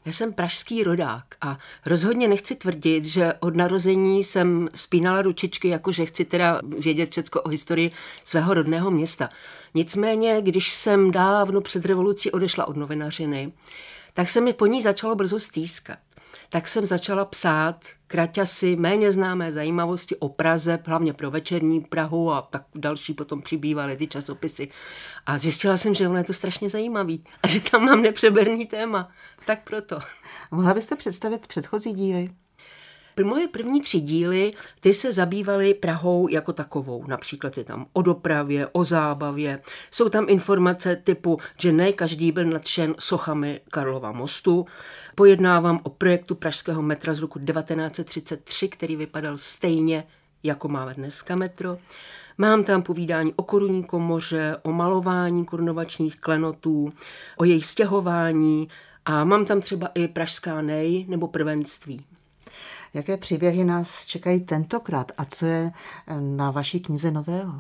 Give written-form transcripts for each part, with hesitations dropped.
Já jsem pražský rodák a rozhodně nechci tvrdit, že od narození jsem spínala ručičky, jakože chci teda vědět všecko o historii svého rodného města. Nicméně, když jsem dávno před revolucí odešla od novinařiny, tak se mi po ní začalo brzo stýskat. Tak jsem začala psát kraťasy, méně známé zajímavosti o Praze, hlavně pro Večerní Prahu a tak další potom přibývaly ty časopisy. A zjistila jsem, že ono je to strašně zajímavý a že tam mám nepřeberný téma. Tak proto. Mohla byste představit předchozí díly? Moje první 3 díly, ty se zabývaly Prahou jako takovou. Například je tam o dopravě, o zábavě. Jsou tam informace typu, že ne každý byl nadšen sochami Karlova mostu. Pojednávám o projektu pražského metra z roku 1933, který vypadal stejně, jako máme dneska metro. Mám tam povídání o korunní komoře, o malování korunovačních klenotů, o jejich stěhování a mám tam třeba i pražská nej nebo prvenství. Jaké příběhy nás čekají tentokrát a co je na vaší knize nového?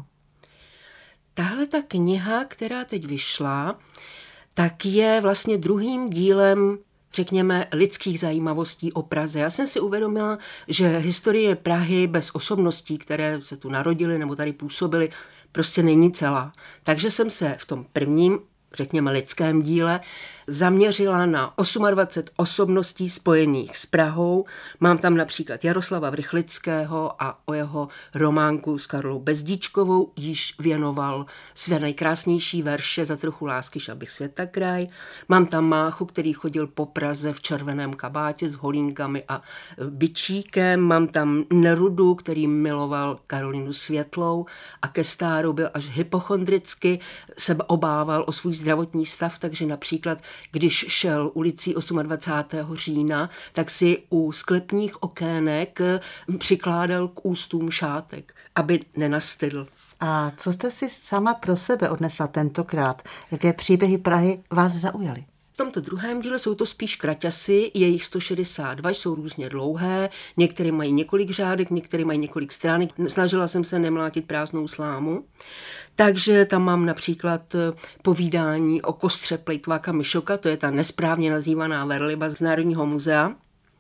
Tahle ta kniha, která teď vyšla, tak je vlastně druhým dílem, řekněme, lidských zajímavostí o Praze. Já jsem si uvědomila, že historie Prahy bez osobností, které se tu narodily nebo tady působily, prostě není celá. Takže jsem se v tom prvním, řekněme, lidském díle zaměřila na 28 osobností spojených s Prahou. Mám tam například Jaroslava Vrychlického a o jeho románku s Karlou Bezdíčkovou již věnoval své nejkrásnější verše Za trochu lásky šel bych světa kraj. Mám tam Máchu, který chodil po Praze v červeném kabátě s holínkami a bičíkem. Mám tam Nerudu, který miloval Karolinu Světlou a ke Stáru byl až hypochondricky, se obával o svůj zdravotní stav, takže například když šel ulicí 28. října, tak si u sklepních okének přikládal k ústům šátek, aby nenastydl. A co jste si sama pro sebe odnesla tentokrát? Jaké příběhy Prahy vás zaujaly? V tomto druhém díle jsou to spíš kraťasy, je jich 162, jsou různě dlouhé, některé mají několik řádek, některé mají několik stránek. Snažila jsem se nemlátit prázdnou slámu. Takže tam mám například povídání o kostře plejtváka Mišoka, to je ta nesprávně nazývaná velryba z Národního muzea,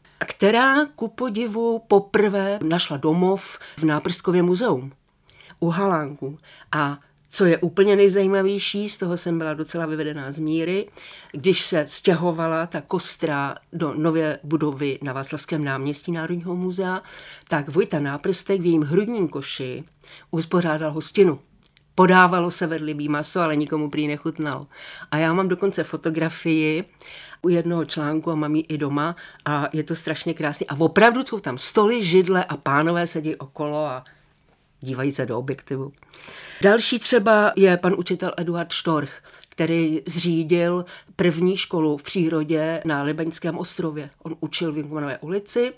která ku podivu poprvé našla domov v Náprskově muzeum u Halánku. A co je úplně nejzajímavější, z toho jsem byla docela vyvedená z míry, když se stěhovala ta kostra do nové budovy na Václavském náměstí Národního muzea, tak Vojta Náprstek v jejím hrudním koši uspořádal hostinu. Podávalo se vedlibý maso, ale nikomu prý nechutnal. A já mám dokonce fotografii u jednoho článku a mám ji i doma a je to strašně krásný. A opravdu jsou tam stoly, židle a pánové sedí okolo a dívají se do objektivu. Další třeba je pan učitel Eduard Štorch, který zřídil první školu v přírodě na Libeňském ostrově. On učil v Jungmannové ulici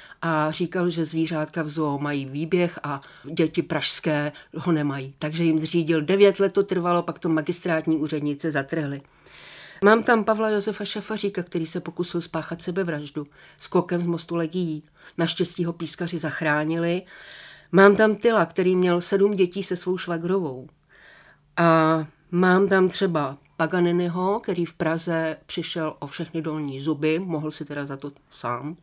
a říkal, že zvířátka v zoo mají výběh a děti pražské ho nemají. Takže jim zřídil, 9 let to trvalo, pak to magistrátní úředníci zatrhli. Mám tam Pavla Josefa Šafaříka, který se pokusil spáchat sebevraždu skokem z mostu Legií. Naštěstí ho pískaři zachránili. Mám tam Tyla, který měl 7 dětí se svou švagrovou. A mám tam třeba Paganiniho, který v Praze přišel o všechny dolní zuby, mohl si teda za to sám.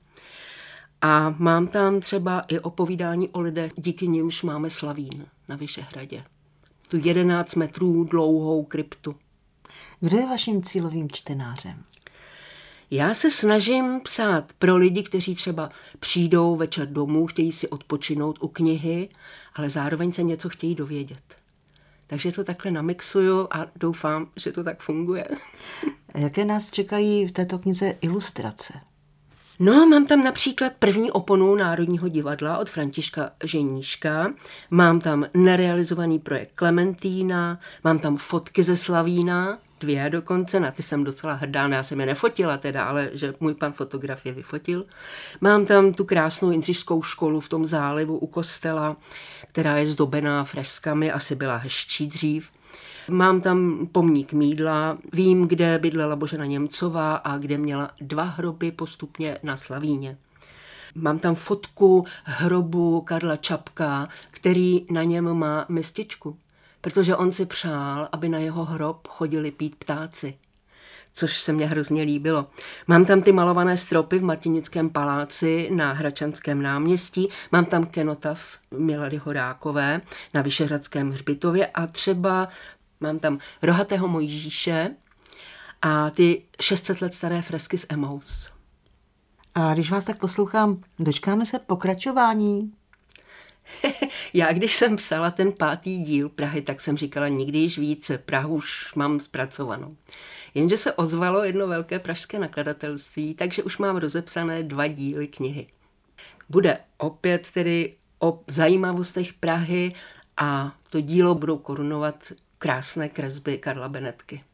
A mám tam třeba i opovídání o lidech, díky nimž máme Slavín na Vyšehradě. Tu 11 metrů dlouhou kryptu. Kdo je vaším cílovým čtenářem? Já se snažím psát pro lidi, kteří třeba přijdou večer domů, chtějí si odpočinout u knihy, ale zároveň se něco chtějí dovědět. Takže to takhle namixuju a doufám, že to tak funguje. Jaké nás čekají v této knize ilustrace? No, mám tam například první oponu Národního divadla od Františka Ženíška, mám tam nerealizovaný projekt Klementína, mám tam fotky ze Slavína, 2 dokonce, na ty jsem docela hrdá, já jsem je nefotila teda, ale že můj pan fotograf je vyfotil. Mám tam tu krásnou Jindřišskou školu v tom zálivu u kostela, která je zdobená freskami, asi byla hezčí dřív. Mám tam pomník Mídla, vím, kde bydlela Božena Němcová a kde měla 2 hroby postupně na Slavíně. Mám tam fotku hrobu Karla Čapka, který na něm má mističku, protože on si přál, aby na jeho hrob chodili pít ptáci. což se mně hrozně líbilo. Mám tam ty malované stropy v Martinickém paláci na Hradčanském náměstí, mám tam kenotaf Milady Horákové na Vyšehradském hřbitově a třeba mám tam rohatého Mojžíše a ty 600 let staré fresky z Emaus. A když vás tak poslouchám, dočkáme se pokračování? Já, když jsem psala ten 5. díl Prahy, tak jsem říkala nikdy již více, Prahu už mám zpracovanou. Jenže se ozvalo jedno velké pražské nakladatelství, takže už mám rozepsané 2 díly knihy. Bude opět tedy o zajímavostech Prahy a to dílo budou korunovat krásné kresby Karla Benetky.